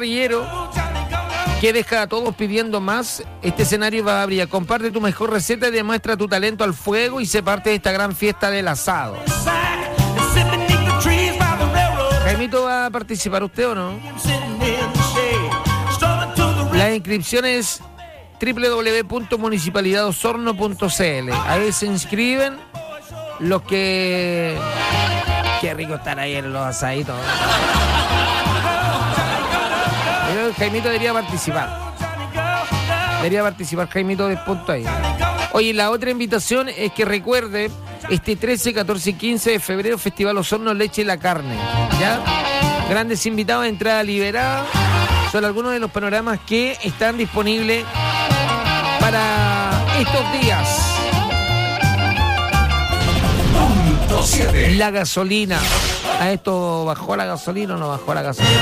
parrillero que deja a todos pidiendo más. Este escenario va a abrir. Comparte tu mejor receta y demuestra tu talento al fuego y sé parte de esta gran fiesta del asado. Jaimito, ¿va a participar usted o no? Las inscripciones www.municipalidadosorno.cl. Ahí se inscriben los que... Qué rico estar ahí en los asaditos. Jaimito debería participar. Jaimito de punto ahí. Oye, la otra invitación es que recuerde este 13, 14 y 15 de febrero, Festival Osorno Leche y la Carne. ¿Ya? Grandes invitados, entrada liberada. Son algunos de los panoramas que están disponibles para estos días. La gasolina. ¿A esto bajó la gasolina o no bajó la gasolina?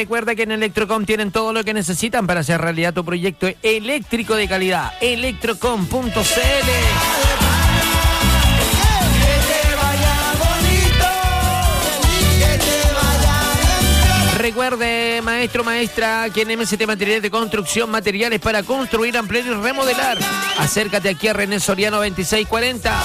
recuerda que en Electrocom tienen todo lo que necesitan para hacer realidad tu proyecto eléctrico de calidad. Electrocom.cl. Recuerde, maestro, maestra, que en MST Materiales de Construcción, materiales para construir, ampliar y remodelar. Acércate aquí a René Soriano 2640.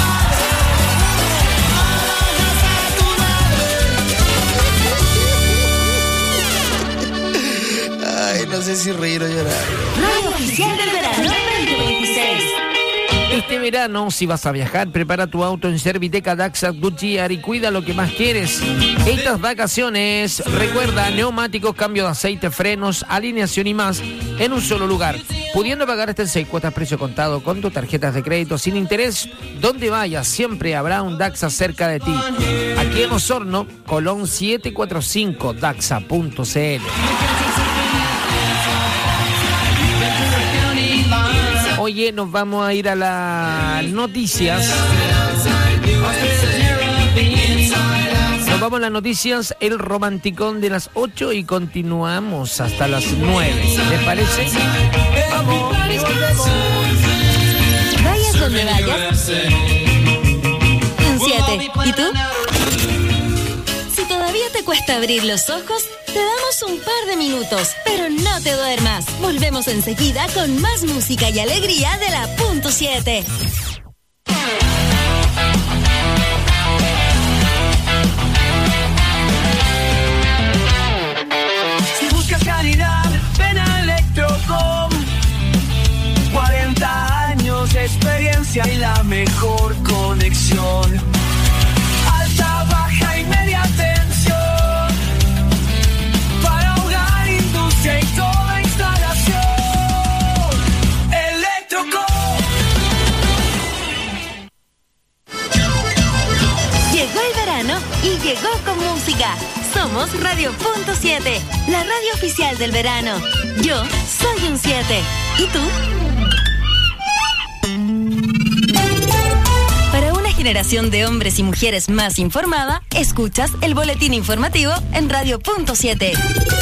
Ay, no sé si reír o llorar. Radio Oficial del Verano 2026. Este verano, si vas a viajar, prepara tu auto en Serviteca Daihatsu Goodyear y cuida lo que más quieres. Estas vacaciones, recuerda, neumáticos, cambio de aceite, frenos, alineación y más en un solo lugar. Pudiendo pagar hasta en 6 cuotas precio contado con tus tarjetas de crédito sin interés, donde vayas siempre habrá un Daihatsu cerca de ti. Aquí en Osorno, Colón 745, Daihatsu.cl. Oye, nos vamos a ir a las noticias. Nos vamos a las noticias, el romanticón de las 8 y continuamos hasta las 9. ¿Les parece? Vamos, volvemos. Vayas donde vayas. Un 7. ¿Y tú? Si todavía te cuesta abrir los ojos, te damos un par de minutos, pero no te duermas. Volvemos enseguida con más música y alegría de la Punto 7. Si buscas calidad, ven a Electrocom. 40 años de experiencia y la mejor conexión. Alta, baja y media tensión. Para hogar, industria y toda instalación. Electrocom. Llegó el verano y llegó con música. Somos Radio Punto 7, la radio oficial del verano. Yo soy un 7. ¿Y tú? Para una generación de hombres y mujeres más informada, escuchas el boletín informativo en Radio Punto 7.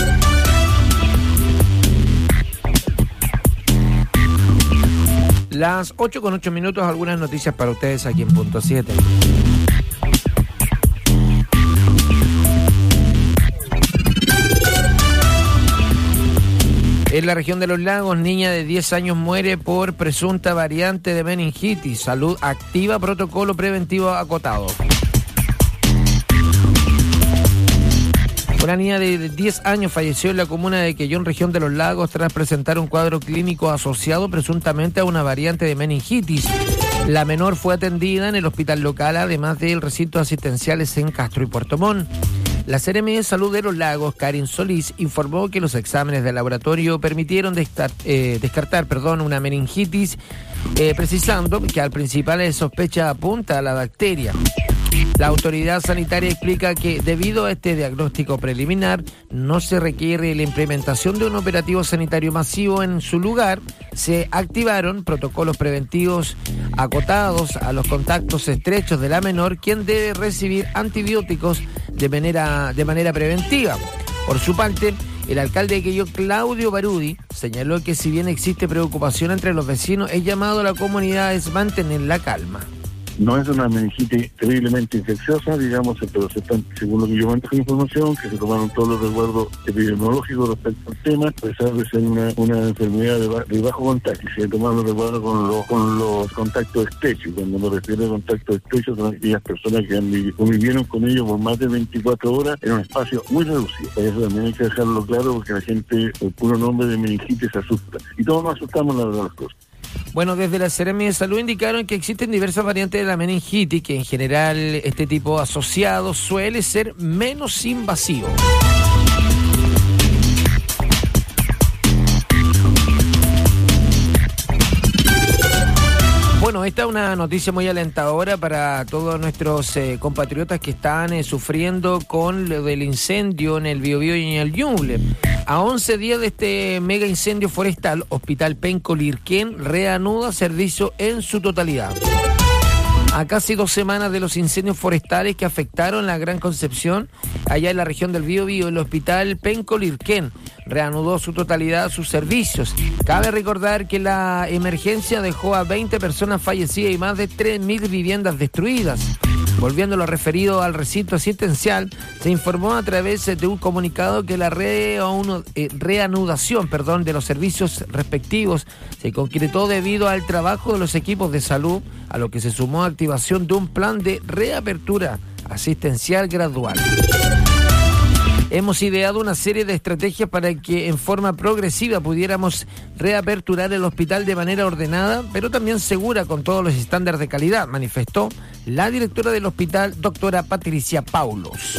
Las 8:08, algunas noticias para ustedes aquí en Punto 7. En la región de Los Lagos, niña de 10 años muere por presunta variante de meningitis. Salud activa protocolo preventivo acotado. Una niña de 10 años falleció en la comuna de Quellón, región de Los Lagos, tras presentar un cuadro clínico asociado presuntamente a una variante de meningitis. La menor fue atendida en el hospital local, además del recintos asistenciales en Castro y Puerto Montt. La Seremi de Salud de Los Lagos, Karin Solís, informó que los exámenes de laboratorio permitieron descartar una meningitis, precisando que al principal sospecha apunta a la bacteria. La autoridad sanitaria explica que debido a este diagnóstico preliminar no se requiere la implementación de un operativo sanitario masivo. En su lugar se activaron protocolos preventivos acotados a los contactos estrechos de la menor, quien debe recibir antibióticos de manera preventiva. Por su parte, el alcalde de Quellón, Claudio Barudi, señaló que si bien existe preocupación entre los vecinos, es llamado a la comunidad a mantener la calma. No es una meningitis terriblemente infecciosa, digamos, pero según lo que yo manejo información, que se tomaron todos los resguardos epidemiológicos respecto al tema, a pesar de ser una enfermedad de bajo contagio. Se tomaron los resguardos con los contactos estrechos. Cuando me refiero a contactos estrechos, son aquellas personas que convivieron con ellos por más de 24 horas en un espacio muy reducido. Eso también hay que dejarlo claro, porque la gente, el puro nombre de meningitis se asusta. Y todos nos asustamos, la verdad, las cosas. Bueno, desde la Seremi de Salud indicaron que existen diversas variantes de la meningitis, que en general este tipo asociado suele ser menos invasivo. Bueno, esta es una noticia muy alentadora para todos nuestros compatriotas que están sufriendo con lo del incendio en el Biobío y en el Ñuble. A 11 días de este mega incendio forestal, Hospital Penco Lirquén reanuda servicio en su totalidad. A casi 2 semanas de los incendios forestales que afectaron la Gran Concepción, allá en la región del Biobío, el hospital Penco Lirquén reanudó su totalidad sus servicios. Cabe recordar que la emergencia dejó a 20 personas fallecidas y más de 3.000 viviendas destruidas. Volviendo a lo referido al recinto asistencial, se informó a través de un comunicado que la reanudación de los servicios respectivos se concretó debido al trabajo de los equipos de salud, a lo que se sumó activación de un plan de reapertura asistencial gradual. Hemos ideado una serie de estrategias para que en forma progresiva pudiéramos reaperturar el hospital de manera ordenada, pero también segura con todos los estándares de calidad, manifestó la directora del hospital, doctora Patricia Paulos.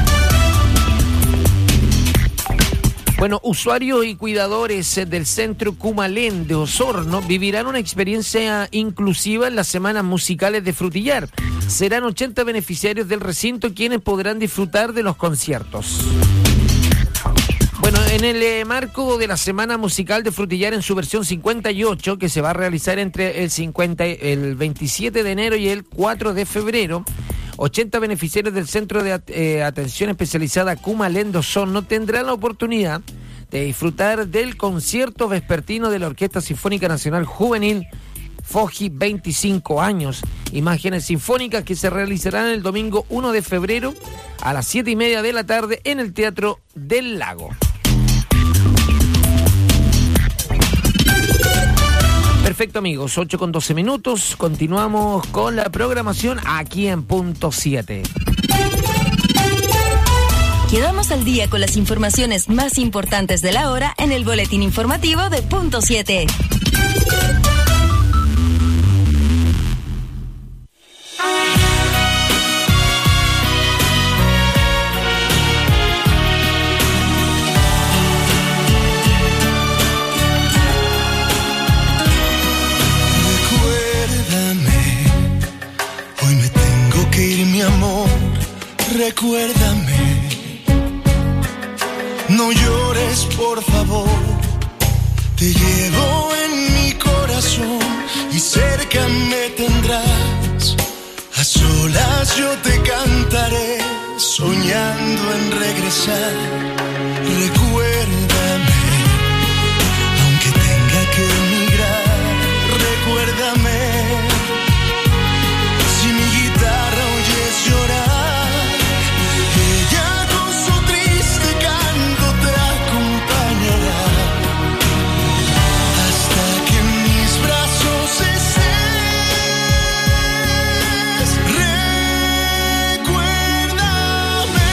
Bueno, usuarios y cuidadores del Centro Cumalén de Osorno vivirán una experiencia inclusiva en las semanas musicales de Frutillar. Serán 80 beneficiarios del recinto quienes podrán disfrutar de los conciertos. Bueno, en el marco de la Semana Musical de Frutillar en su versión 58, que se va a realizar entre el 27 de enero y el 4 de febrero, 80 beneficiarios del Centro de Atención Especializada Cumalén de Osorno tendrán la oportunidad de disfrutar del concierto vespertino de la Orquesta Sinfónica Nacional Juvenil FOJI 25 años. Imágenes sinfónicas que se realizarán el domingo 1 de febrero a las 7:30 de la tarde en el Teatro del Lago. Perfecto, amigos, 8:12. Continuamos con la programación aquí en Punto 7. Quedamos al día con las informaciones más importantes de la hora en el boletín informativo de Punto 7. Mi amor, recuérdame, no llores por favor, te llevo en mi corazón y cerca me tendrás, a solas yo te cantaré, soñando en regresar, recuérdame, aunque tenga que emigrar, recuérdame. Llorar, ella con su triste canto te acompañará hasta que en mis brazos estés. Recuérdame.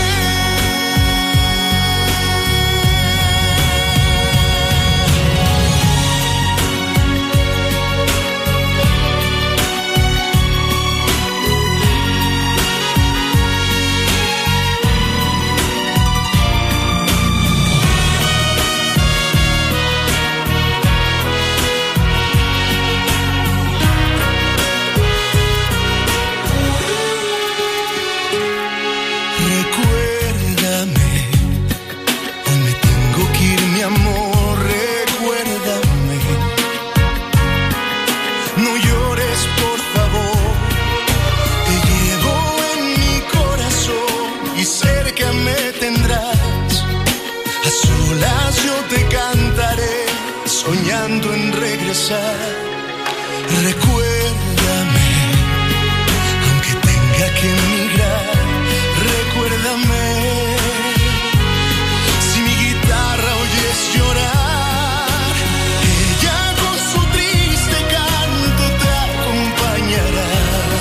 Yo te cantaré, soñando en regresar. Recuérdame, aunque tenga que emigrar. Recuérdame, si mi guitarra oyes llorar, ella con su triste canto te acompañará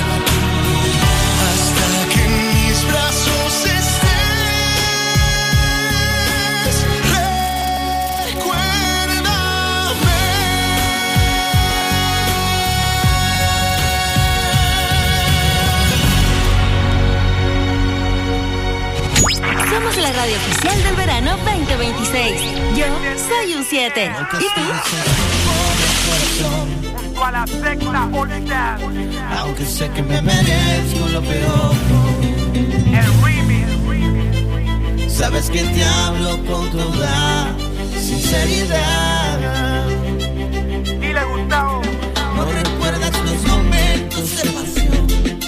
hasta que en mis brazos estés. Somos la radio oficial del verano 2026. Yo soy un 7. ¿Y tú? Junto a la secta All-Star. Aunque sé que me merezco lo peor. El remix. Sabes que te hablo con toda sinceridad. Dile, Gustavo. No recuerdas los momentos de pasión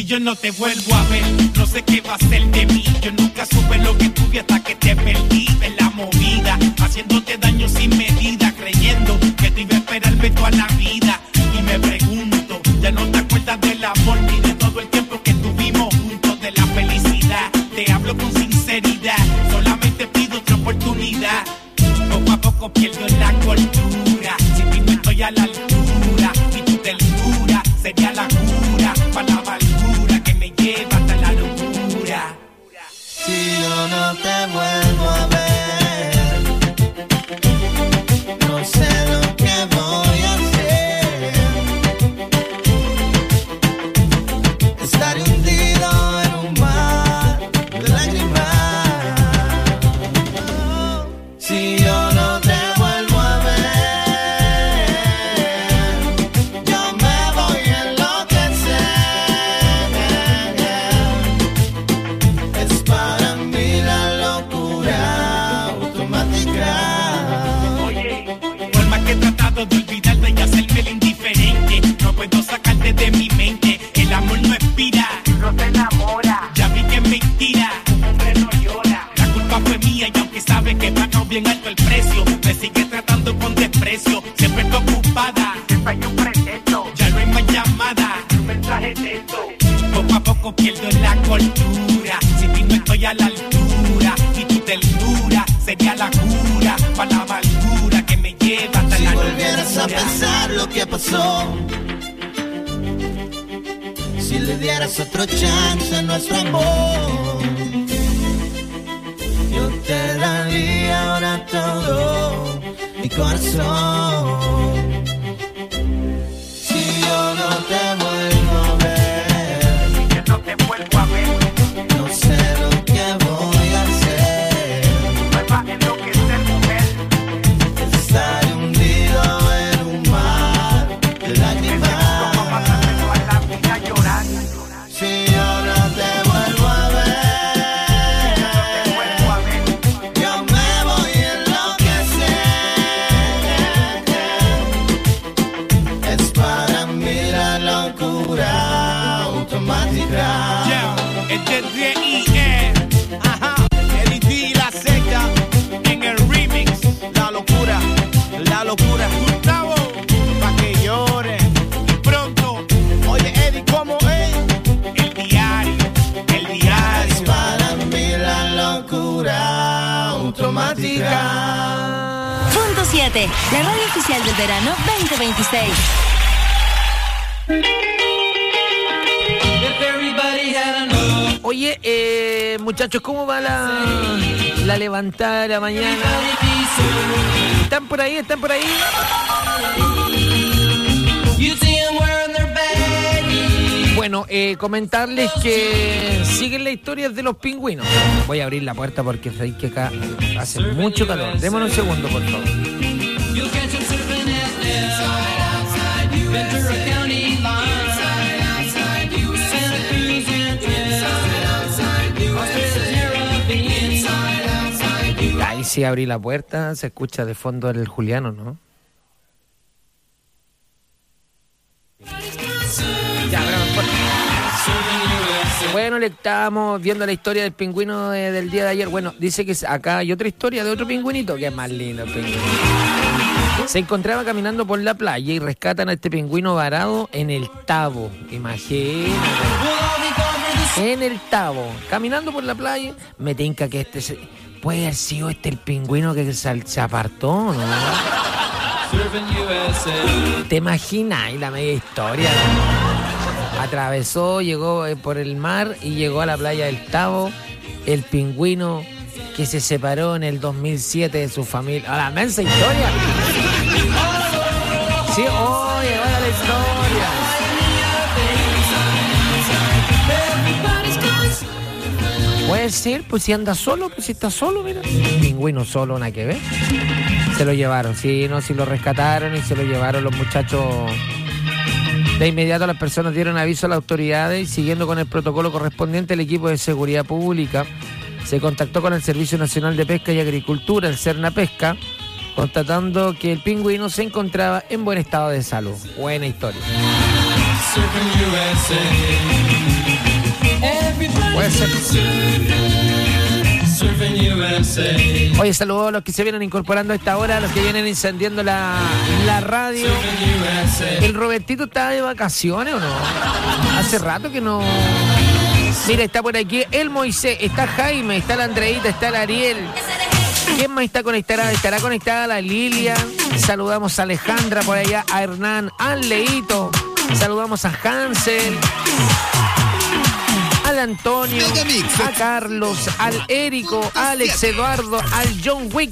yo no te vuelvo a ver, no sé qué va a ser de mí. Yo nunca supe lo que tuve hasta que te perdí en la movida, haciéndote daño sin medida, creyendo que te iba a esperarme toda la vida. Y me pregunto, ya no te acuerdas del amor ni de todo el tiempo que tuvimos juntos, de la felicidad. Te hablo con sinceridad, solamente pido otra oportunidad. Poco a poco pierdo la cordura, si ti no estoy a la altura, y tu ternura sería la cura para la amargura que me lleva hasta la locura. Si yo no te vuelvo a ver, no sé lo que voy a hacer. Estaré hundido en un mar de lágrimas. Si yo no te vuelvo a ver, yo me voy a enloquecer. Es para mí la locura automática. Por más que he tratado de olvidarte y hacerme el indiferente, no puedo sacarte de mi mente. El amor no expira, no se enamora. Ya vi que es mentira, un hombre no llora. La culpa fue mía y aunque sabe que pagó bien alto el precio, me sigue tratando con desprecio. Siempre está ocupada, siempre hay un pretexto. Ya no hay más llamada, un mensaje de texto. Poco a poco pierdo la cordura, si ti no estoy a la altura, y tu ternura sería la cura para la amargura que me lleva hasta Si la volvieras a locura. pensar lo que pasó, si le dieras otro chance a nuestro amor, yo te daría ahora todo mi corazón. Si yo no te vuelvo a ver, Yo no te vuelvo a ver, no sé lo que voy a hacer. me va a enloquecer, mujer. Estaré hundido en un mar de lágrimas. Si yo no te vuelvo a ver, yo me voy a enloquecer. Es para mí la locura automática. Es de D.I.E. Ajá, Eddie D y la secta en el remix. La locura, Gustavo, pa' que llore. Y pronto, oye Eddie, ¿cómo es? El diario. Es para mí la locura automática. Punto 7, la radio oficial del verano 2026. Oye, muchachos, ¿cómo va la levantada de la mañana? ¿Están por ahí? ¿Están por ahí? Bueno, comentarles que siguen las historias de los pingüinos. Voy a abrir la puerta porque sabéis que acá hace mucho calor. Démonos un segundo, por favor. Ahí sí abrí la puerta, se escucha de fondo el Juliano, ¿no? Ya, pero no importa. Bueno, le estábamos viendo la historia del pingüino del día de ayer. Bueno, dice que acá hay otra historia de otro pingüinito, que es más lindo el pingüino. Se encontraba caminando por la playa y rescatan a este pingüino varado en el Tabo. Imagínate. En el Tabo, caminando por la playa, me tinca que puede haber sido el pingüino que se apartó, ¿no? ¿Te imaginas? Y la media historia, ¿no? Atravesó, llegó por el mar y llegó a la playa del Tabo, el pingüino que se separó en el 2007 de su familia. ¡A la mensa historia! Sí, oye, vaya la historia. Puede ser, pues si anda solo, pues si está solo, mira. Pingüino solo, nada que ver. Se lo llevaron, sí, no, sí lo rescataron y se lo llevaron los muchachos. De inmediato las personas dieron aviso a las autoridades y siguiendo con el protocolo correspondiente, el equipo de seguridad pública se contactó con el Servicio Nacional de Pesca y Agricultura, el Cernapesca, constatando que el pingüino se encontraba en buen estado de salud. Buena historia. Puede ser. Oye, saludos a los que se vienen incorporando a esta hora, a los que vienen encendiendo la radio. ¿El Robertito está de vacaciones o no? Hace rato que no. Mira, está por aquí el Moisés, está Jaime, está la Andreita, está la Ariel. ¿Quién más está conectada? Estará conectada la Lilia. Saludamos a Alejandra por allá, a Hernán, al Leito. Saludamos a Hansel, al Antonio, a Carlos, al Érico, a Alex Eduardo, al John Wick.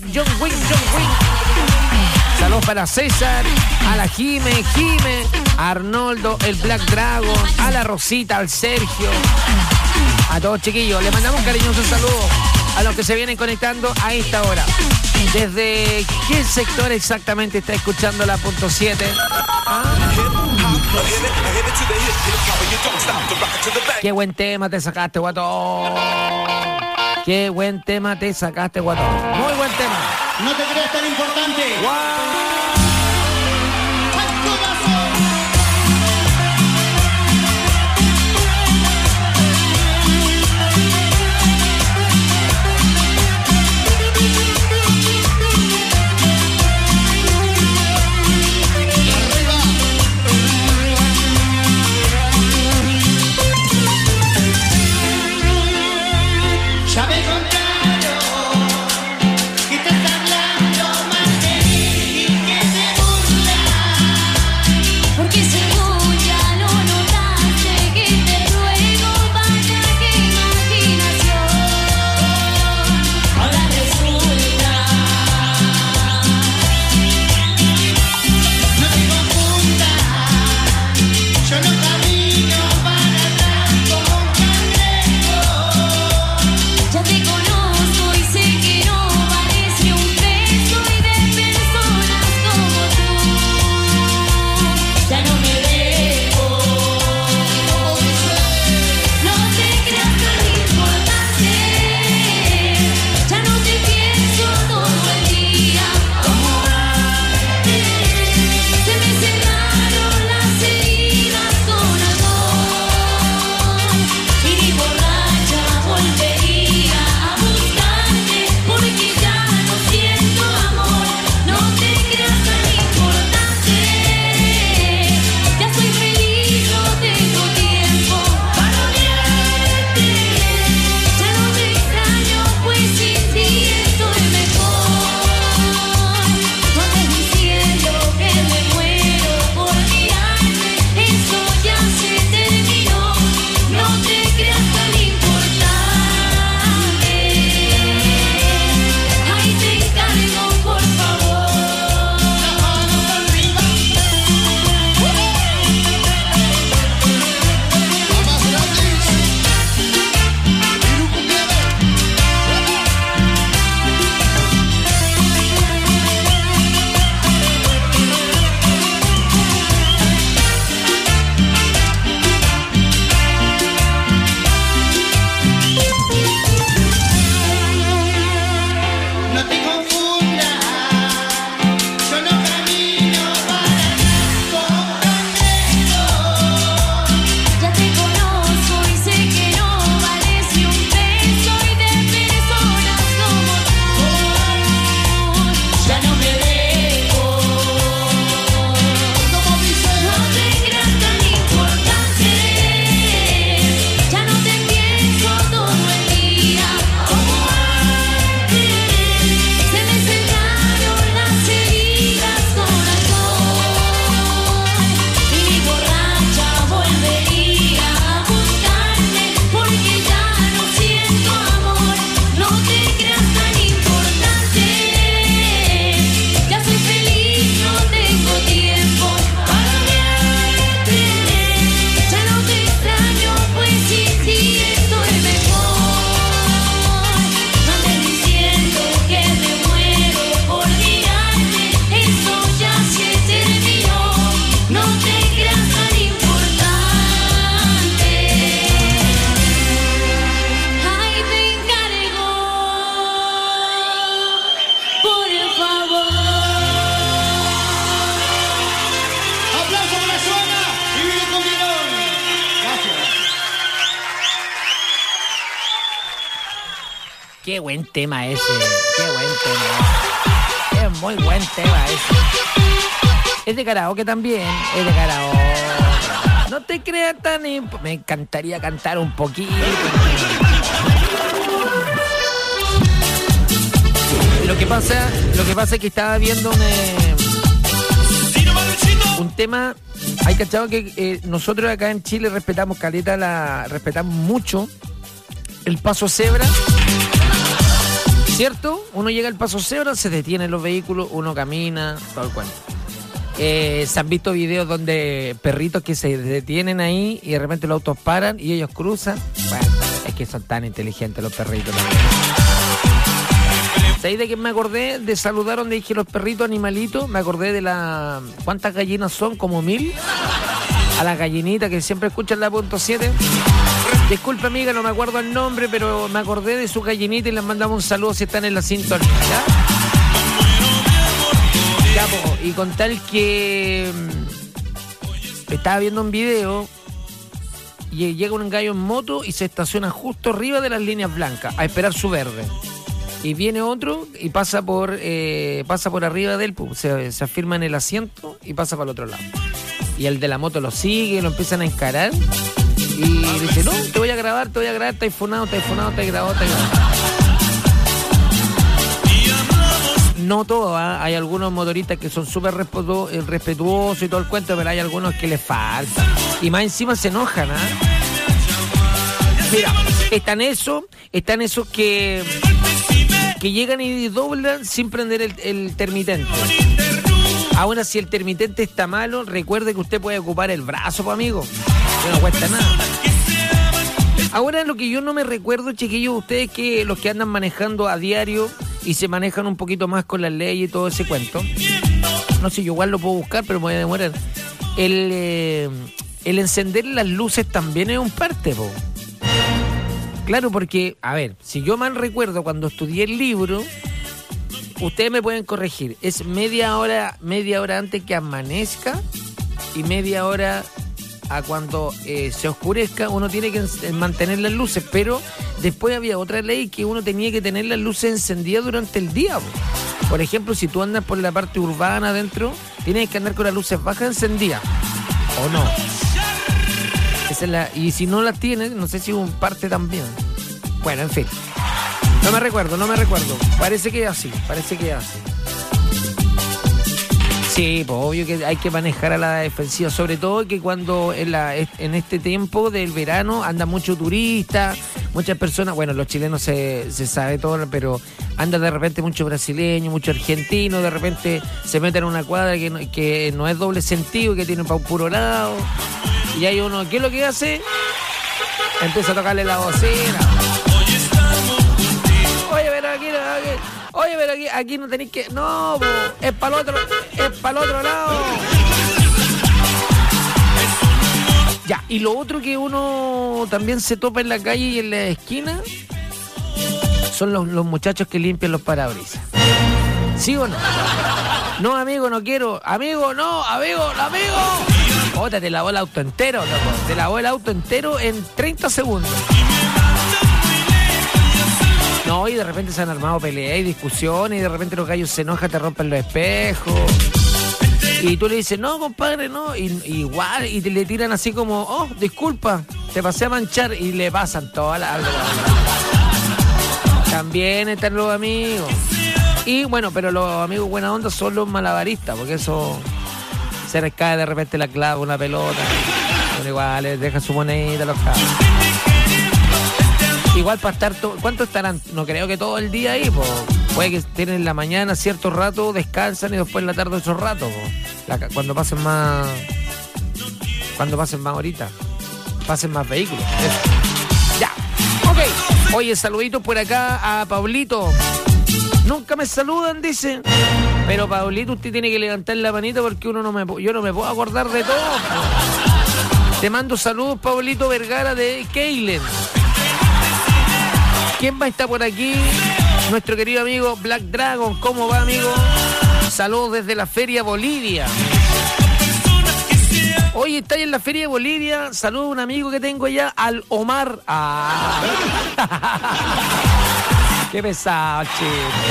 Saludos para César, a la Jime, a Arnoldo, el Black Dragon, a la Rosita, al Sergio, a todos chiquillos. Les mandamos un cariñoso saludo a los que se vienen conectando a esta hora. ¿Desde qué sector exactamente está escuchando la punto 7? Qué buen tema te sacaste, guatón. Qué buen tema te sacaste, guatón. Muy buen tema. No te creas tan importante. Ya me contaron que estás hablando más de mí y que Qué buen tema ese. Qué buen tema. Es muy buen tema ese. Es de karaoke también. Es de karaoke. No te creas tan... Me encantaría cantar un poquito. Lo que pasa es que estaba viendo un tema. Hay cachado que nosotros acá en Chile respetamos respetamos mucho el paso cebra, ¿cierto? Uno llega al paso cebra, se detienen los vehículos, uno camina, todo el cuento. Se han visto videos donde perritos que se detienen ahí y de repente los autos paran y ellos cruzan. Bueno, es que son tan inteligentes los perritos también. ¿Sabéis de qué me acordé? De saludar donde dije los perritos, animalitos. Me acordé de ¿cuántas gallinas son? Como 1000. A las gallinitas que siempre escuchan la .7. Disculpe, amiga, no me acuerdo el nombre, pero me acordé de su gallinita y les mandamos un saludo si están en la sintonía. ¿Ya? Y con tal que estaba viendo un video y llega un gallo en moto y se estaciona justo arriba de las líneas blancas a esperar su verde. Y viene otro y pasa por arriba de él, se afirma en el asiento y pasa para el otro lado. Y el de la moto lo sigue, lo empiezan a encarar y dice, no, te voy a grabar, está funado, grabado. No todos, ¿eh? Hay algunos motoristas que son súper respetuosos y todo el cuento, pero hay algunos que les falta. Y más encima se enojan, ¿eh? Mira, están esos que llegan y doblan sin prender el termitente. Ahora, si el termitente está malo, recuerde que usted puede ocupar el brazo, pues, amigo. Que no cuesta nada. Ahora, lo que yo no me recuerdo, chiquillos, ustedes que los que andan manejando a diario y se manejan un poquito más con las leyes y todo ese cuento. No sé, yo igual lo puedo buscar, pero me voy a demorar. El encender las luces también es un parte, po. Claro, porque, a ver, si yo mal recuerdo, cuando estudié el libro, ustedes me pueden corregir, es media hora antes que amanezca y media hora a cuando se oscurezca, uno tiene que mantener las luces, pero después había otra ley que uno tenía que tener las luces encendidas durante el día. Por ejemplo, si tú andas por la parte urbana adentro, tienes que andar con las luces bajas encendidas, ¿o no? Y si no las tienes, no sé si un parte también. Bueno, en fin. No me recuerdo. Parece que es así. Sí, pues obvio que hay que manejar a la defensiva. Sobre todo que cuando en este tiempo del verano anda mucho turista, muchas personas, bueno, los chilenos se sabe todo, pero anda de repente mucho brasileño, mucho argentino, de repente se meten en una cuadra que no es doble sentido, que tiene para un puro lado. Y hay uno, ¿qué es lo que hace? Empieza a tocarle la bocina. Oye, pero aquí no tenéis que... No, es para el otro lado. Ya, y lo otro que uno también se topa en la calle y en la esquina son los muchachos que limpian los parabrisas. ¿Sí o no? No, amigo, no quiero. Amigo. Otra, te lavó el auto entero, loco. Te lavó el auto entero en 30 segundos. No, y de repente se han armado peleas y discusiones, y de repente los gallos se enojan, te rompen los espejos. Y tú le dices, no, compadre, no. Igual, y le tiran así como, oh, disculpa, te pasé a manchar, y le pasan toda la... También están los amigos. Y bueno, pero los amigos buena onda son los malabaristas, porque eso... Se les cae de repente la clave, una pelota. Bueno, igual les deja su monedita a los cabros. Igual para estar ¿cuánto estarán? No creo que todo el día ahí, po. Puede que estén en la mañana cierto rato, descansan y después en la tarde otro rato, po. Cuando pasen más ahorita. Pasen más vehículos. Eso. Ya. Ok. Oye, saluditos por acá a Pablito. Nunca me saludan, dice. Pero Pablito, usted tiene que levantar la manita porque yo no me puedo acordar de todo. Te mando saludos, Pablito Vergara de Keilen. ¿Quién va a estar por aquí? Nuestro querido amigo Black Dragon. ¿Cómo va, amigo? Saludos desde la Feria Bolivia. Oye, está ahí en la Feria Bolivia. Saludos a un amigo que tengo allá, al Omar. Qué pesado, che.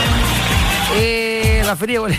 La Feria de Bolivia.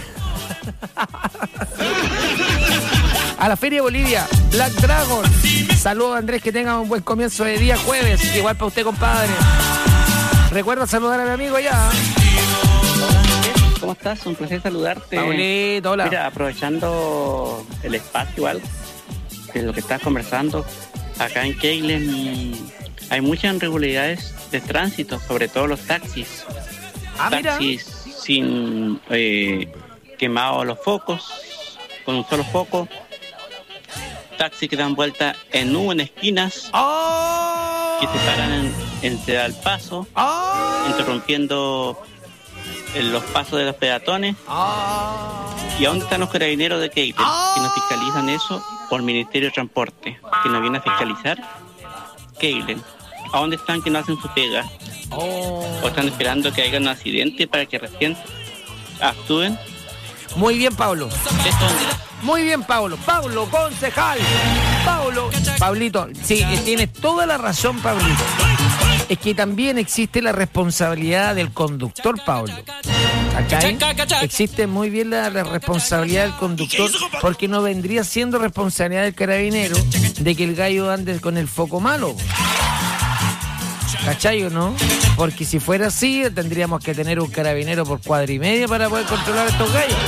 A la Feria de Bolivia, Black Dragon. Saludos, Andrés, que tengan un buen comienzo de día jueves. Igual para usted, compadre. Recuerda saludar a mi amigo ya. ¿Cómo estás? Un placer saludarte. Paulito, hola. Mira, aprovechando el espacio igual de lo que estás conversando, acá en Keilen hay muchas irregularidades de tránsito, sobre todo los taxis. Taxis sin quemados los focos, con un solo foco. Taxis que dan vuelta en U en esquinas, que se paran en Ciudad del Paso, interrumpiendo los pasos de los peatones. ¿Y a dónde están los carabineros de Keilen que nos fiscalizan eso por Ministerio de Transporte, que nos viene a fiscalizar Keilen? ¿A dónde están que no hacen su pega? ¿O están esperando que haya un accidente para que recién actúen? Muy bien, Pablo. Muy bien, Pablo. Pablo, concejal. Pablito, sí, tienes toda la razón, Pablito. Es que también existe la responsabilidad del conductor, Pablo. Acá existe muy bien la responsabilidad del conductor, porque no vendría siendo responsabilidad del carabinero de que el gallo ande con el foco malo. ¿Cachai o no? Porque si fuera así, tendríamos que tener un carabinero por cuadra y media para poder controlar a estos gallos.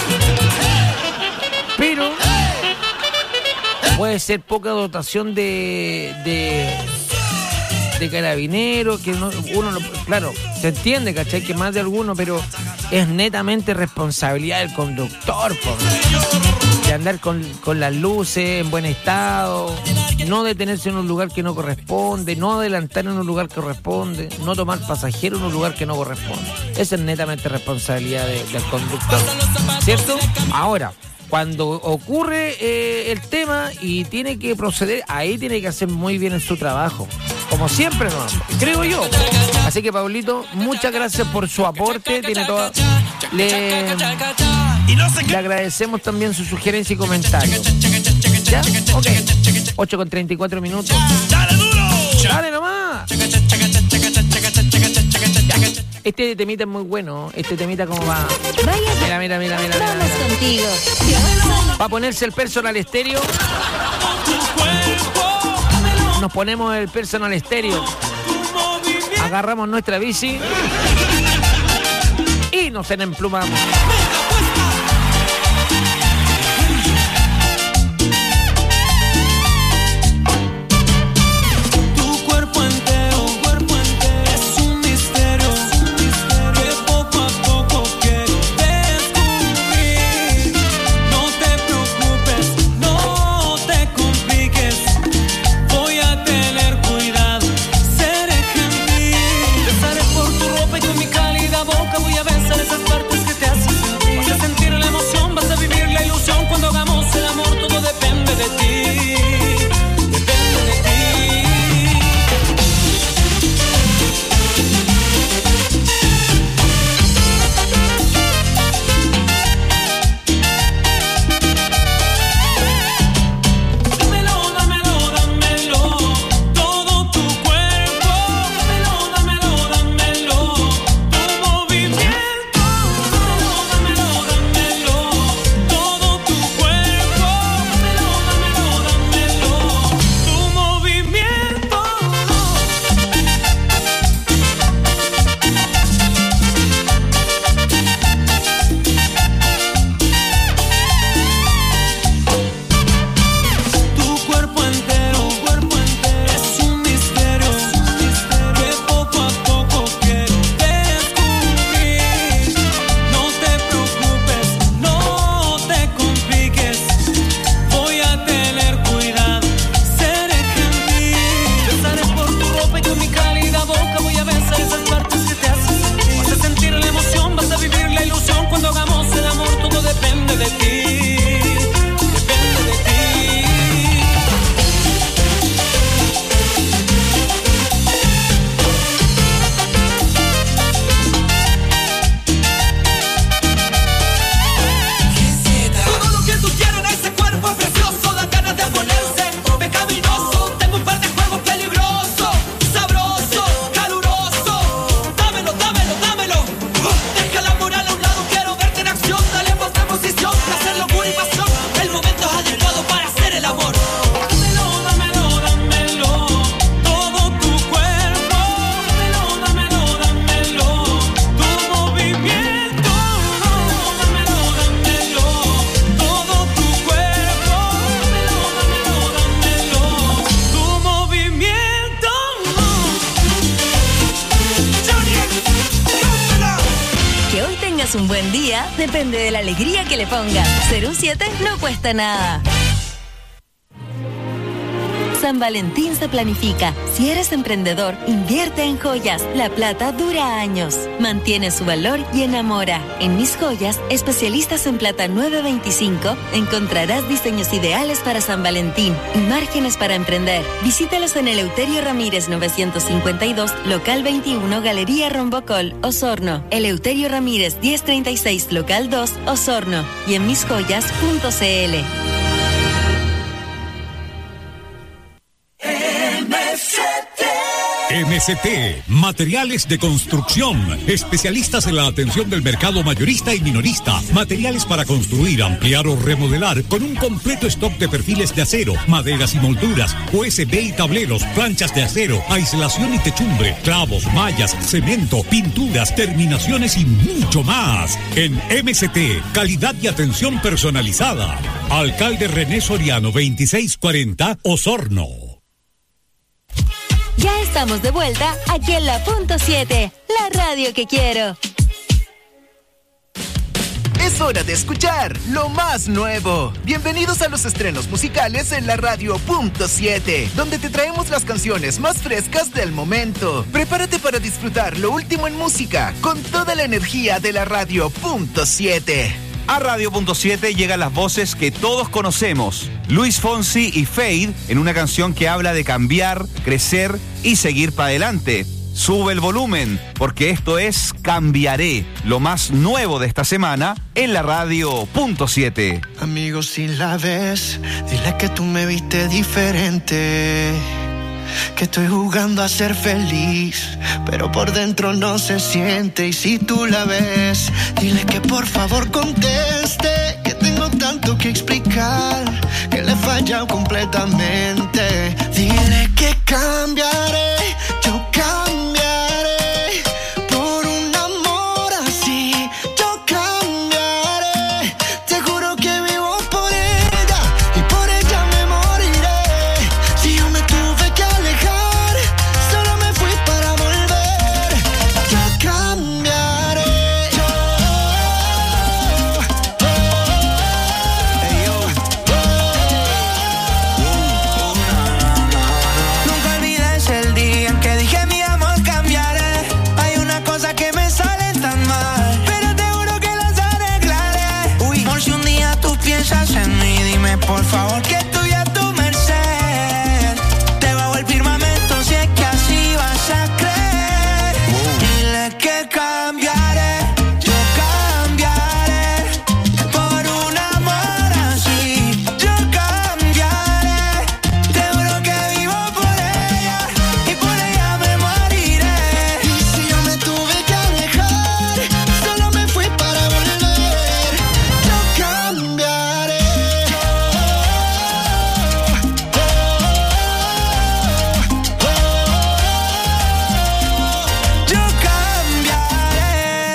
Pero puede ser poca dotación de carabineros, que claro, se entiende, ¿cachai? Que más de alguno, pero es netamente responsabilidad del conductor, de andar con las luces en buen estado, no detenerse en un lugar que no corresponde, no adelantar en un lugar que corresponde, no tomar pasajeros en un lugar que no corresponde. Esa es netamente responsabilidad del conductor, ¿cierto? Ahora, cuando ocurre el tema y tiene que proceder, ahí tiene que hacer muy bien en su trabajo. Como siempre, ¿no? Creo yo. Así que, Pablito, muchas gracias por su aporte. Tiene toda... Le agradecemos también su sugerencia y comentario. ¿Ya? Ok. 8:34 minutos. ¡Dale duro! ¡Dale nomás! Este temita es muy bueno. Este temita como va. Mira. Vamos contigo. Va a ponerse el personal estéreo. Nos ponemos el personal estéreo. Agarramos nuestra bici y nos emplumamos. Voy a besar esas partes que te hacen sentir. día depende de la alegría que le pongas. Ser un 7 no cuesta nada. San Valentín se planifica. Si eres emprendedor, invierte en joyas. La plata dura años. Mantiene su valor y enamora. En Mis Joyas, especialistas en plata 925, encontrarás diseños ideales para San Valentín y márgenes para emprender. Visítalos en Eleuterio Ramírez 952, local 21, Galería Rombocol, Osorno. Eleuterio Ramírez 1036, local 2, Osorno. Y en misjoyas.cl. MCT, materiales de construcción, especialistas en la atención del mercado mayorista y minorista, materiales para construir, ampliar o remodelar, con un completo stock de perfiles de acero, maderas y molduras, USB y tableros, planchas de acero, aislación y techumbre, clavos, mallas, cemento, pinturas, terminaciones y mucho más. En MCT, calidad y atención personalizada. Alcalde René Soriano, 2640, Osorno. Ya estamos de vuelta aquí en la Punto 7, la radio que quiero. Es hora de escuchar lo más nuevo. Bienvenidos a los estrenos musicales en la radio Punto 7, donde te traemos las canciones más frescas del momento. Prepárate para disfrutar lo último en música con toda la energía de la radio Punto 7. A Radio Punto 7 llegan las voces que todos conocemos. Luis Fonsi y Fade en una canción que habla de cambiar, crecer y seguir para adelante. Sube el volumen, porque esto es Cambiaré, lo más nuevo de esta semana en la radio Punto 7. Amigo, si la ves, dile que tú me viste diferente. Que estoy jugando a ser feliz, pero por dentro no se siente. Y si tú la ves, dile que por favor conteste, que tengo tanto que explicar, que le he fallado completamente. Dile que cambiaré, yo cambiaré, por un amor así, yo cambiaré. Te juro que vivo por ella, y por ella me moriré. Si yo me tuve que alejar, solo me fui para volver. Yo cambiaré. Nunca olvides el día en que dije mi amor cambiaré. Hay una cosa que me salen tan mal, pero te juro que las arreglaré. Uy, por si un día tú piensas en mí, dime por favor que estoy a tu merced. Te bajo el firmamento si es que así vas a creer. Dile que cambiaré, yo cambiaré, por un amor así, yo cambiaré. Te juro que vivo por ella, y por ella me moriré. Y si yo me tuve que alejar, solo me fui para volver. Yo cambiaré. Yo cambiaré.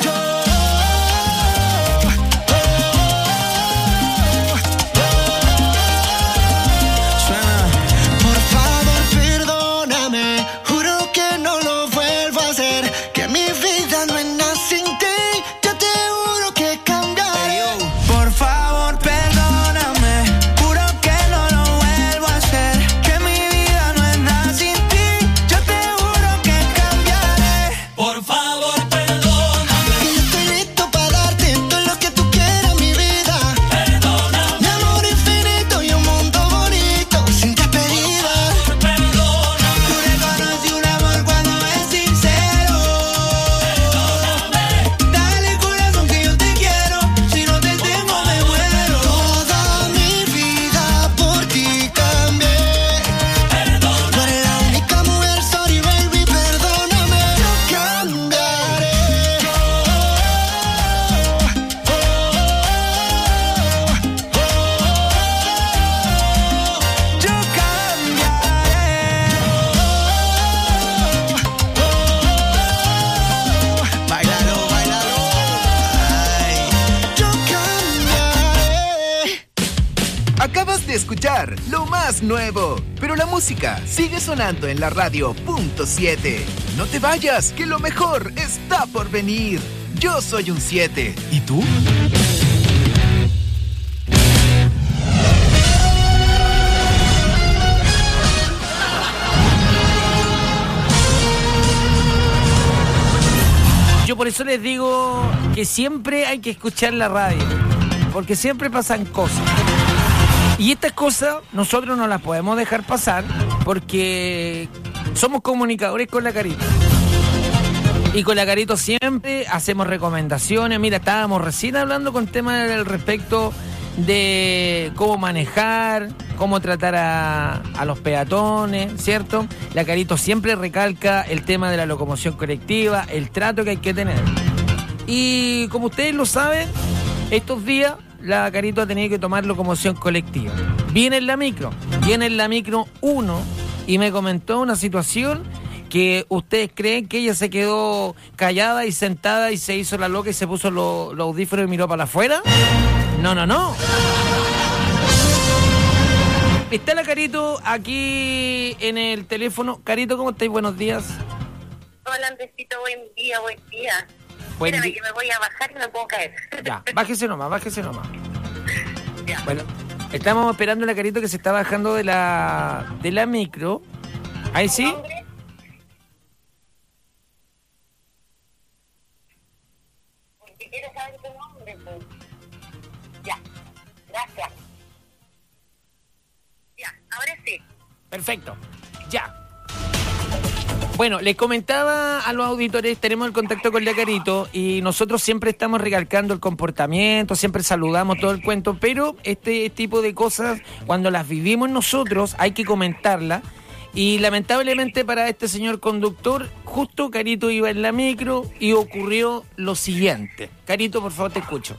Suena. Por favor, perdóname, juro que no lo vuelvo a hacer, que mi vida no es nada sin ti, yo te juro que cambiaré. Por favor, perdóname, juro que no lo vuelvo a hacer, que mi vida no es nada sin ti, yo te juro que cambiaré. Por favor, perdóname, Que yo estoy listo para darte todo lo que tú quieras, mi vida. perdóname, Mi amor infinito y un mundo bonito, sin despedida. perdóname. Tú reconocí un amor cuando es sincero. Perdóname. Dale corazón que yo te quiero, si no te tengo me muero. Toda mi vida por ti cambié. Tú eres la única mujer, sorry baby, perdóname. Yo cambiaré. Yo cambiaré. Báilalo, báilalo. Ay, yo cambiaré. Acabas de escuchar lo más nuevo, pero la música sigue sonando en la radio Punto 7. No te vayas, que lo mejor está por venir. yo soy un 7. ¿Y tú? Yo por eso les digo que siempre hay que escuchar la radio, porque siempre pasan cosas. Y estas cosas nosotros no las podemos dejar pasar porque somos comunicadores con la Carito. Y con la Carito siempre hacemos recomendaciones. Mira, estábamos recién hablando con temas al respecto de cómo manejar, cómo tratar a los peatones, ¿cierto? La Carito siempre recalca el tema de la locomoción colectiva, el trato que hay que tener. Y como ustedes lo saben, estos días la Carito ha tenido que tomar locomoción colectiva. Viene en la micro 1 y me comentó una situación que ustedes creen que ella se quedó callada y sentada y se hizo la loca y se puso los audífonos y miró para afuera. No. Está la Carito aquí en el teléfono. Carito, ¿cómo estáis? Buenos días. Hola, Andresito, buen día. Buen Espérame día. que me voy a bajar y me puedo caer. Ya, bájese nomás. Ya. Bueno, estamos esperando a la Carito que se está bajando de la micro. ¿Ahí sí? Porque quiero saber tu nombre, pues. Ya, gracias. Ya, ahora sí. Perfecto, ya. Bueno, les comentaba a los auditores, tenemos el contacto con la Carito y nosotros siempre estamos recalcando el comportamiento, siempre saludamos todo el cuento, pero este tipo de cosas, cuando las vivimos nosotros, hay que comentarlas. Y lamentablemente para este señor conductor, justo Carito iba en la micro y ocurrió lo siguiente. Carito, por favor, te escucho.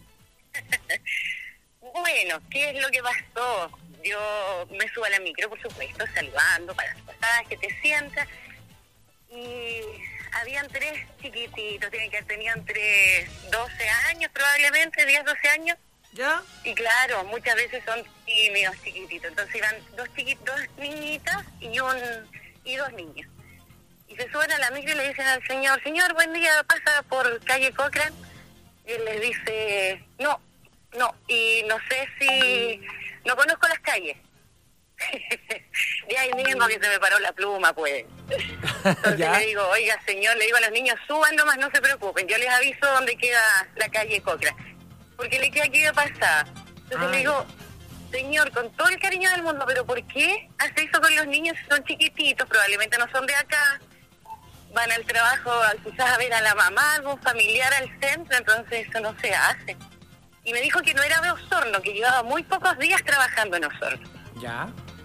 Bueno, ¿qué es lo que pasó? Yo me subo a la micro, por supuesto, saludando para las pasadas que te sientas. Y habían 3 chiquititos, tienen que haber tenido entre 12 años probablemente, 10, 12 años. ¿Ya? Y claro, muchas veces son tímidos, chiquititos. Entonces iban dos niñitas y 2 niños. Y se suben a la micro y le dicen al señor, buen día, pasa por calle Cochrane. Y él les dice, no, y no sé si... No conozco las calles. Y ahí mismo que se me paró la pluma, pues. Entonces le digo, oiga, señor, le digo a los niños, suban nomás, no se preocupen. Yo les aviso dónde queda la calle Cochrane. Porque le queda aquí de pasada. Entonces le digo, señor, con todo el cariño del mundo, ¿pero por qué hace eso con los niños? Son chiquititos, probablemente no son de acá. Van al trabajo, quizás a ver a la mamá, algún familiar al centro, entonces eso no se hace. Y me dijo que no era de Osorno, que llevaba muy pocos días trabajando en Osorno. Ya.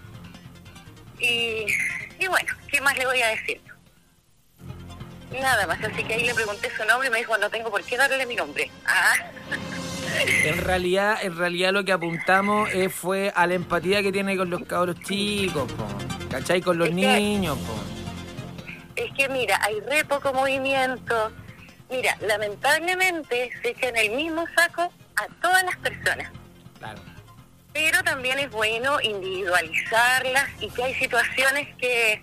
Y bueno, ¿qué más le voy a decir? Nada más, así que ahí le pregunté su nombre y me dijo, no tengo por qué darle mi nombre. En realidad lo que apuntamos fue a la empatía que tiene con los cabros chicos, po, ¿cachai? Con los niños, po. Es que mira, hay re poco movimiento. Mira, lamentablemente se echa en el mismo saco a todas las personas. Claro. Pero también es bueno individualizarlas y que hay situaciones que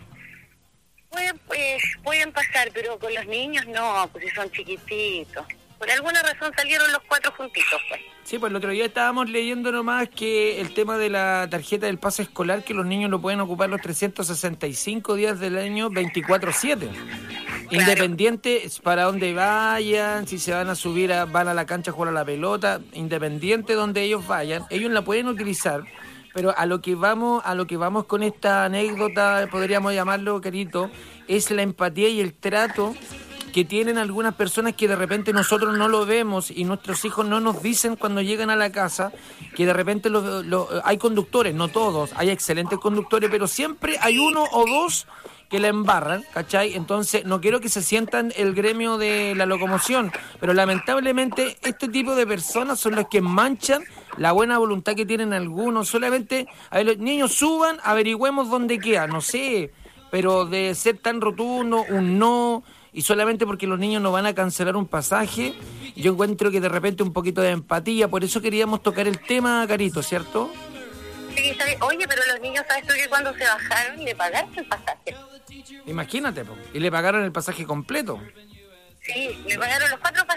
pueden pasar, pero con los niños no, pues si son chiquititos. Por alguna razón salieron los 4 juntitos, pues. Sí, pues el otro día estábamos leyendo nomás que el tema de la tarjeta del pase escolar, que los niños lo pueden ocupar los 365 días del año 24/7. Claro. Independiente para donde vayan, si se van a subir, van a la cancha a jugar a la pelota, independiente donde ellos vayan, ellos la pueden utilizar. Pero a lo que vamos con esta anécdota, podríamos llamarlo, Carito, es la empatía y el trato que tienen algunas personas que de repente nosotros no lo vemos y nuestros hijos no nos dicen cuando llegan a la casa, que de repente hay conductores, no todos, hay excelentes conductores, pero siempre hay 1 o 2 que la embarran, ¿cachai? Entonces no quiero que se sientan el gremio de la locomoción, pero lamentablemente este tipo de personas son las que manchan la buena voluntad que tienen algunos. Solamente, a ver, los niños suban, averigüemos dónde queda, no sé, pero de ser tan rotundo, un no, y solamente porque los niños no van a cancelar un pasaje, yo encuentro que de repente un poquito de empatía, por eso queríamos tocar el tema, Carito, ¿cierto? Sí, ¿sabes? Oye, pero los niños, ¿sabes tú que cuando se bajaron le pagaron el pasaje? Imagínate, po. Y le pagaron el pasaje completo. Sí, le pagaron los 4 pasajes.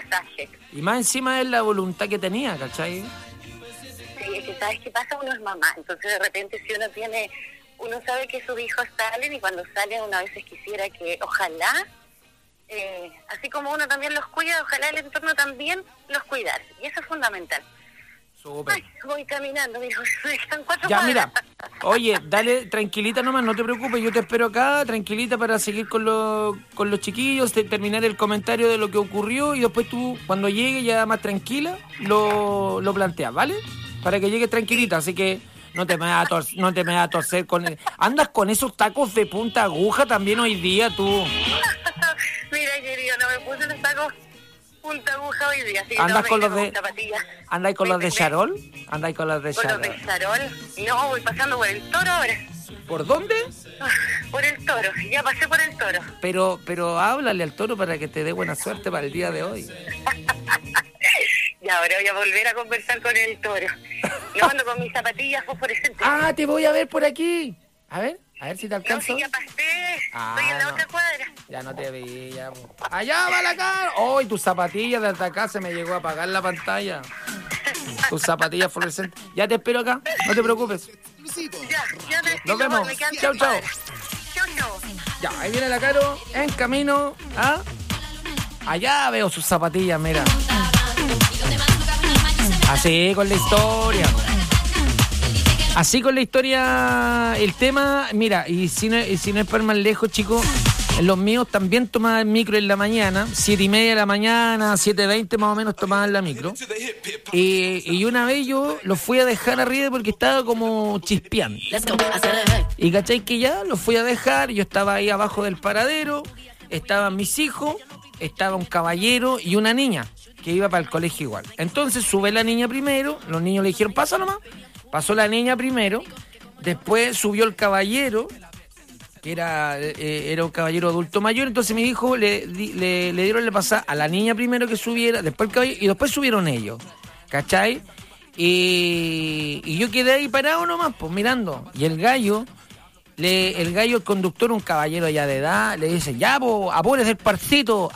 pasaje. Y más encima es la voluntad que tenía, ¿cachai? Sí, es que ¿sabes qué pasa? Uno es mamá, entonces de repente si uno sabe que sus hijos salen y cuando salen uno a veces quisiera que ojalá, así como uno también los cuida, ojalá el entorno también los cuidara. Y eso es fundamental. Súper. Ay, voy caminando, mijo, están 4 Ya, cuadras. mira, oye, dale, tranquilita nomás, no te preocupes, yo te espero acá, tranquilita para seguir con los chiquillos, terminar el comentario de lo que ocurrió y después tú, cuando llegue ya más tranquila, lo planteas, ¿vale? Para que llegues tranquilita, así que no te me vas a torcer con andas con esos tacos de punta aguja también hoy día, tú. Mira, querido, no me puse los tacos punta aguja hoy día, así que ¿Andas no con venga los de zapatillas. ¿Andáis con los de Charol? ¿Andáis con los de Con los Charol? de Charol. No, voy pasando por el Toro ahora. ¿Por dónde? Por el Toro, ya pasé por el Toro. Pero háblale al Toro para que te dé buena suerte para el día de hoy. Y ahora voy a volver a conversar con el Toro. Yo ando con mis zapatillas fosforescentes. Ah, te voy a ver por aquí. A ver si te alcanzo. No, si ya pasé. Estoy en la otra cuadra. Ya no te vi, ya. Allá va la cara. Oh, y tus zapatillas desde acá se me llegó a apagar la pantalla. Tus zapatillas fluorescentes. Ya te espero acá, no te preocupes. Ya Nos vemos. Chau, chau. Chau. Ya, ahí viene la Caro en camino a... Allá veo sus zapatillas, mira. Así con la historia. Así con la historia, el tema, mira, y si no es para más lejos, chicos, los míos también tomaban micro en la mañana, 7:30 de la mañana, 7:20 más o menos tomaban la micro. Y una vez yo los fui a dejar arriba porque estaba como chispeando. Y cachai que ya los fui a dejar, yo estaba ahí abajo del paradero, estaban mis hijos, estaba un caballero y una niña que iba para el colegio igual. Entonces sube la niña primero, los niños le dijeron, pasa nomás. Pasó la niña primero, después subió el caballero, que era un caballero adulto mayor, entonces mi hijo le dieron la pasada a la niña primero que subiera, después el caballero, y después subieron ellos, ¿cachai? Y yo quedé ahí parado nomás, pues mirando, y el gallo, el conductor, un caballero ya de edad, le dice, ya, po, apúrese despacito,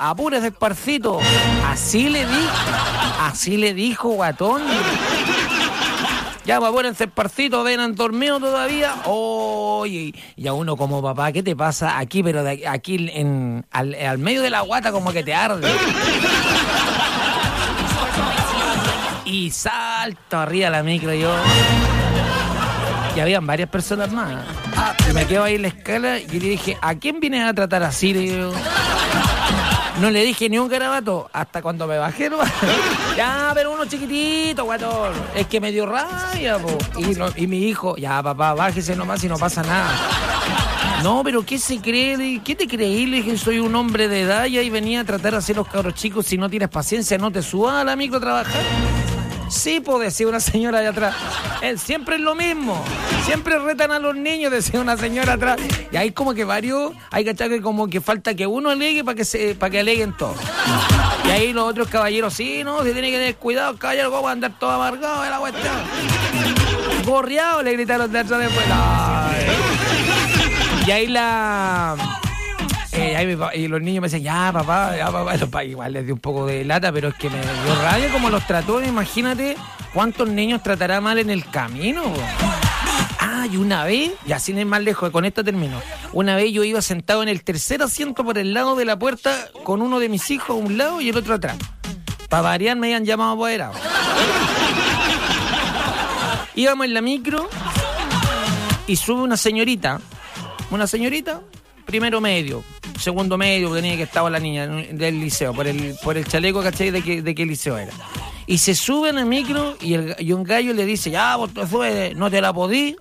así le dijo, guatón. Ya, pues apúrense despacito, ven dormido todavía. Oye, y a uno como papá, ¿qué te pasa aquí? Pero aquí al medio de la guata como que te arde. Y salto arriba de la micro yo. Y habían varias personas más. Y me quedo ahí en la escala y le dije, ¿a quién vienes a tratar así? Le digo, no le dije ni un garabato hasta cuando me bajé, ¿no? Ya, pero uno chiquitito, guatón. Es que me dio rabia, po. Y mi hijo, ya, papá, bájese nomás y no pasa nada. No, pero ¿qué se cree? ¿Qué te creí? Le dije, soy un hombre de edad y ahí venía a tratar así los cabros chicos. Si no tienes paciencia, no te subas a la micro a trabajar. Sí, pues, decía una señora de atrás. Siempre es lo mismo. Siempre retan a los niños, decía una señora atrás. Y hay como que varios, hay que como que falta que uno alegue para que aleguen todos. Y ahí los otros caballeros, sí, no, se tiene que tener cuidado, caballero, ¿cómo va a andar todo amargado de la cuestión? Gorreado, le gritaron de atrás después. Y ahí y los niños me decían, ya papá, igual les dio un poco de lata, pero es que me dio rabia como los trató. Imagínate cuántos niños tratará mal en el camino. Y una vez, ya sin ir más lejos, con esto termino. Una vez yo iba sentado en el tercer asiento por el lado de la puerta con uno de mis hijos a un lado y el otro atrás. Para variar me habían llamado apoderado. Íbamos en la micro y sube una señorita, primero medio, segundo medio, tenía que estaba la niña del liceo, por el chaleco, ¿cachai? De qué liceo era. Y se sube en el micro y un gallo le dice, ya, vos te subes, no te la podí.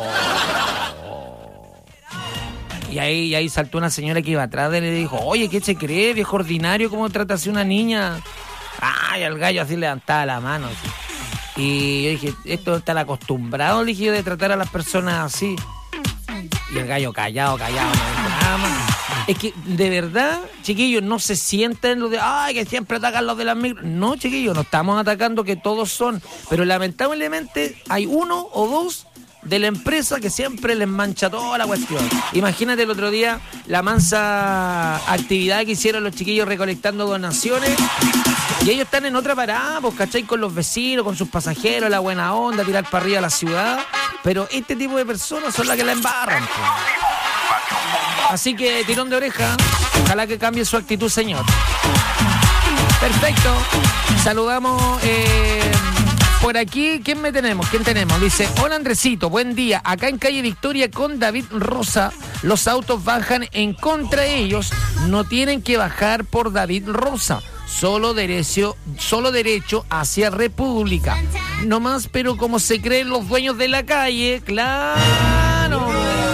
Y ahí saltó una señora que iba atrás de él y le dijo, oye, ¿qué se cree, viejo ordinario? ¿Cómo trata así una niña? Y al gallo así levantaba la mano. Así. Y yo dije, esto está acostumbrado, le dije, de tratar a las personas así. Y el gallo callado, no dijo nada más. Es que, de verdad, chiquillos, no se sienten lo de, que siempre atacan los de las micros. No, chiquillos, no estamos atacando que todos son. Pero lamentablemente hay uno o dos de la empresa que siempre les mancha toda la cuestión. Imagínate el otro día la mansa actividad que hicieron los chiquillos recolectando donaciones y ellos están en otra parada, pues, ¿cachai? Con los vecinos, con sus pasajeros, la buena onda, tirar para arriba a la ciudad, pero este tipo de personas son las que la embarran, pues. Así que tirón de oreja, ojalá que cambie su actitud, señor. Perfecto, saludamos por aquí. ¿Quién tenemos? Dice, hola Andresito, buen día. Acá en calle Victoria con David Rosa, los autos bajan en contra de ellos. No tienen que bajar por David Rosa. Solo derecho hacia República. No más, pero como se creen los dueños de la calle, claro.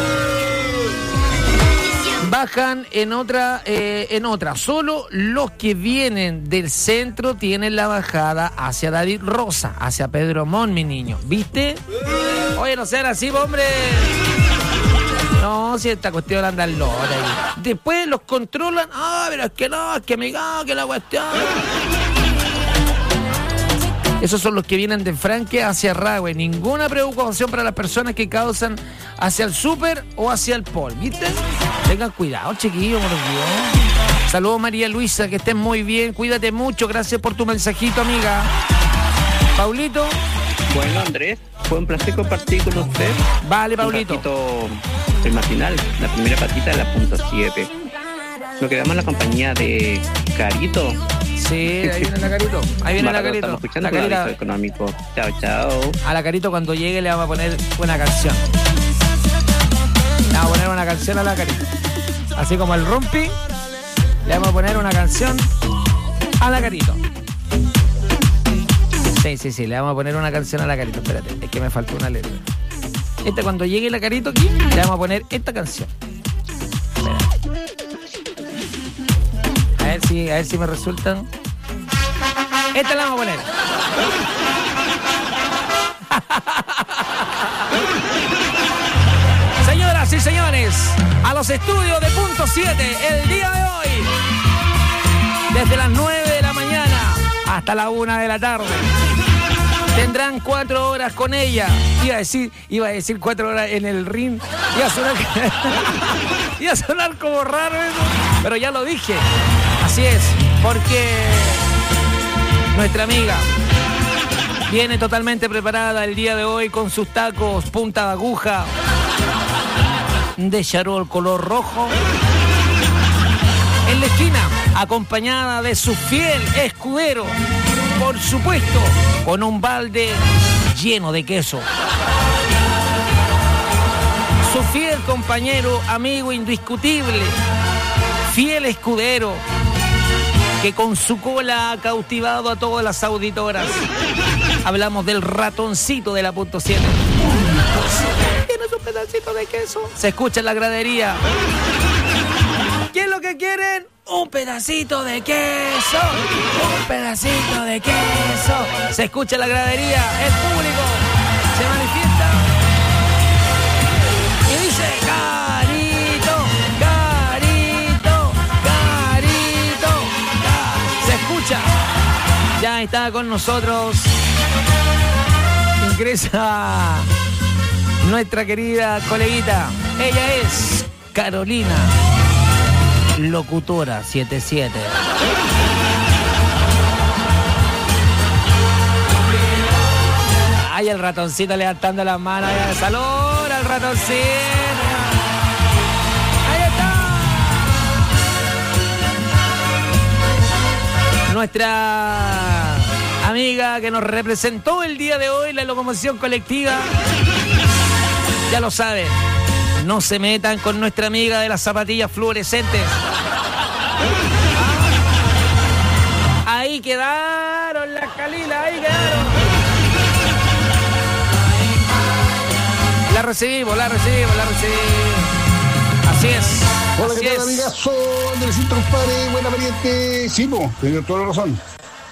Bajan en otra. Solo los que vienen del centro tienen la bajada hacia David Rosa, hacia Pedro Montt, mi niño. ¿Viste? Oye, no sean así, hombre. No, si esta cuestión anda al lote ahí. Después los controlan. Pero es que me cago, que la cuestión. Esos son los que vienen de Franque hacia Rahue. Ninguna preocupación para las personas que causan hacia el súper o hacia el pol. ¿Viste? Tengan cuidado, chiquillos, por Dios. Saludos, María Luisa, que estés muy bien. Cuídate mucho. Gracias por tu mensajito, amiga. Paulito. Bueno, Andrés, fue un placer compartir con usted. Vale, Paulito. El matinal, la primera patita de la punto 7. Nos quedamos en la compañía de Carito. Sí, ahí viene la Carito. Ahí viene la Carito. Estamos escuchando la Carito económico. Chao. A la Carito cuando llegue le vamos a poner una canción. Le vamos a poner una canción a la Carito. Así como el Rumpi, le vamos a poner una canción a la Carito. Sí, le vamos a poner una canción a la Carito. Espérate, es que me faltó una letra. Cuando llegue la Carito aquí, le vamos a poner esta canción. Espérate. A ver si me resultan. Esta la vamos a poner. Señoras y señores, a los estudios de Punto 7, el día de hoy, desde las 9 de la mañana hasta la 1 de la tarde. Tendrán 4 horas con ella. Iba a decir 4 horas en el ring. Iba a sonar como raro eso, pero ya lo dije. Así es, porque nuestra amiga viene totalmente preparada el día de hoy con sus tacos punta de aguja de charol color rojo. En la esquina, acompañada de su fiel escudero, por supuesto, con un balde lleno de queso. Su fiel compañero, amigo indiscutible, fiel escudero, que con su cola ha cautivado a todas las auditoras. Hablamos del ratoncito de la punto 7. Tienes un pedacito de queso. Se escucha en la gradería. ¿Qué es lo que quieren? Un pedacito de queso. Un pedacito de queso. Se escucha en la gradería. El público se manifiesta. Y dice: Carito, Carito, Carito. Se escucha. Ya está con nosotros. Ingresa nuestra querida coleguita. Ella es Carolina, locutora 77. Ay, el ratoncito levantando las manos. ¡Salud al ratoncito! ¡Ahí está! Nuestra amiga que nos representó el día de hoy, la locomoción colectiva. Ya lo saben, no se metan con nuestra amiga de las zapatillas fluorescentes. Ahí quedaron las Calilas, ahí quedaron. La recibimos. Así es. Hola, ¿qué tal, amigazo? Andresito, compadre, buena pariente. Sí, po, tiene toda la razón.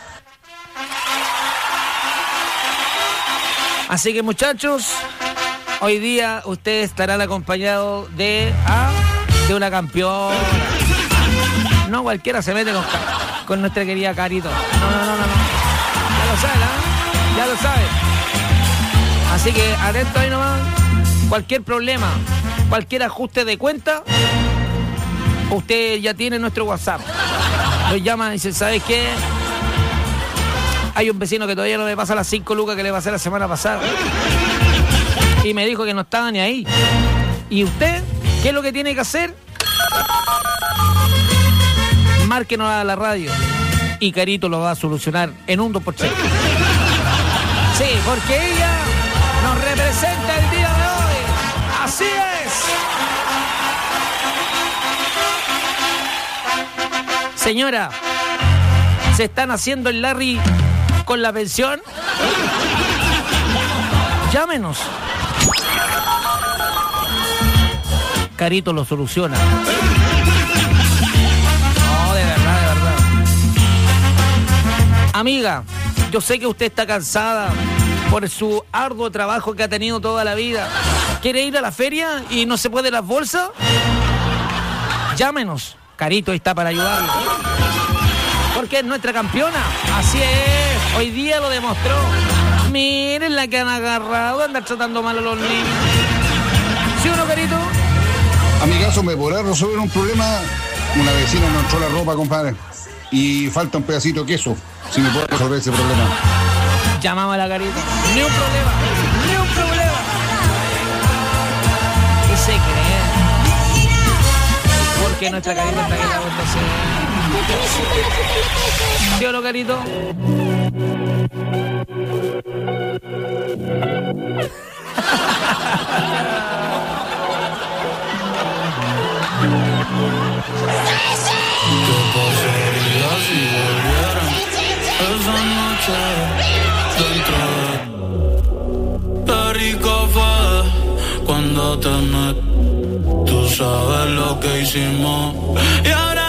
Así que, muchachos, hoy día ustedes estarán acompañados de una campeona. No cualquiera se mete con nuestra querida Carito. No. Ya lo saben, Ya lo saben. Así que atento ahí nomás. cualquier problema, cualquier ajuste de cuenta, usted ya tiene nuestro WhatsApp. Nos llama y dice, ¿sabes qué? Hay un vecino que todavía no me pasa las 5 lucas que le pasé la semana pasada. Y me dijo que no estaba ni ahí. ¿Y usted qué es lo que tiene que hacer? Márquenos a la radio y Carito lo va a solucionar en un 2x3. Sí, porque ella nos representa el día de hoy. ¡Así es! Señora, ¿se están haciendo el Larry con la pensión? Llámenos. Carito lo soluciona. No, de verdad, de verdad. Amiga, yo sé que usted está cansada por su arduo trabajo que ha tenido toda la vida. ¿Quiere ir a la feria y no se puede las bolsas? Llámenos. Carito está para ayudarlo. Porque es nuestra campeona. Así es. Hoy día lo demostró. Miren la que han agarrado. Andar tratando mal a los niños. ¿Sí o no, Carito? Amigazo, ¿me podrá resolver un problema? Una vecina nos echó la ropa, compadre. Y falta un pedacito de queso. Si me puede resolver ese problema. Llamamos a la Carito. Ni un problema. Ni un problema. ¿Qué se cree? Porque nuestra Carito está aquí en la vuelta. ¿Sí o no, Carito? ¿Qué pasaría si volvieran esa noche dentro de qué rico fue cuando te metí? Tú sabes lo que hicimos y ahora